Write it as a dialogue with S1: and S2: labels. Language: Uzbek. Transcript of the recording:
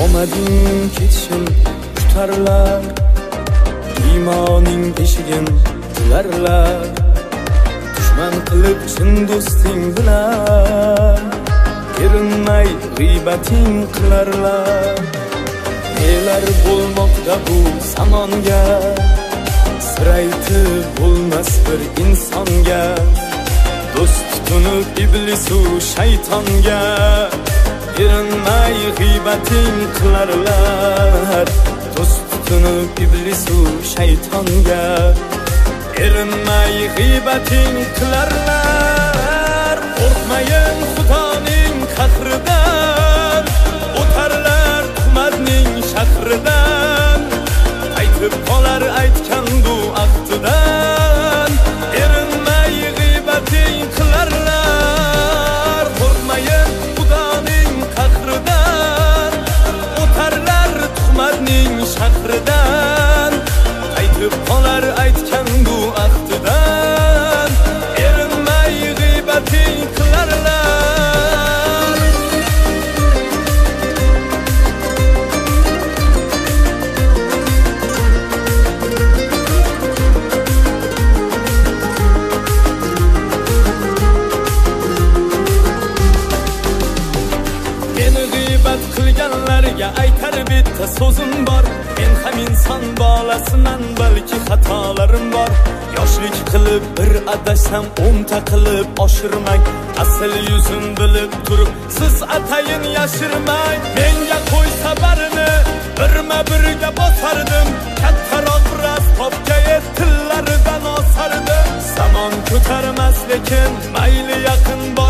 S1: omading ketishim kutarlar, iymoning eshigin tilarlar. Dushman qilib chin do'sting bilan erinmay g'iybating qilarlar. Nelar bo'lmoqda bu zamonga, sir aytib bo'lmas bir insonga. Do'st tutunib iblisu shaytonga erinmay g'iybating qilarlar. Do'st tutunib iblisu shaytonga erinmay g'iybating qilarlar. Qo'rqmayin Xudoning qahridan, o'tarlar tuhmatning shahridan. Qaytib qolar aytgan bu ahdidan, erinmay g'iybating qilarlar. Qo'rqmayin Xudoning qahridan, o'tarlar tuhmatning shahridan. Qaytib qolar aytgan bu ahdidan, erinmay g'iybating qilarlar. Qilganlarga aytar bitta so'zim bor. Men ham inson bolasiman, balki xatolarim bor. Yoshlik qilib bir adashsam 10 ta qilib oshirmang. Asl yuzim bilib turib siz atayin yashirmang. Menga qo'ysa barini birma-birga bosardim. Kattaroq ras topgay tillaridan osardim. Zamon ko'tarmas lekin mayli yaqin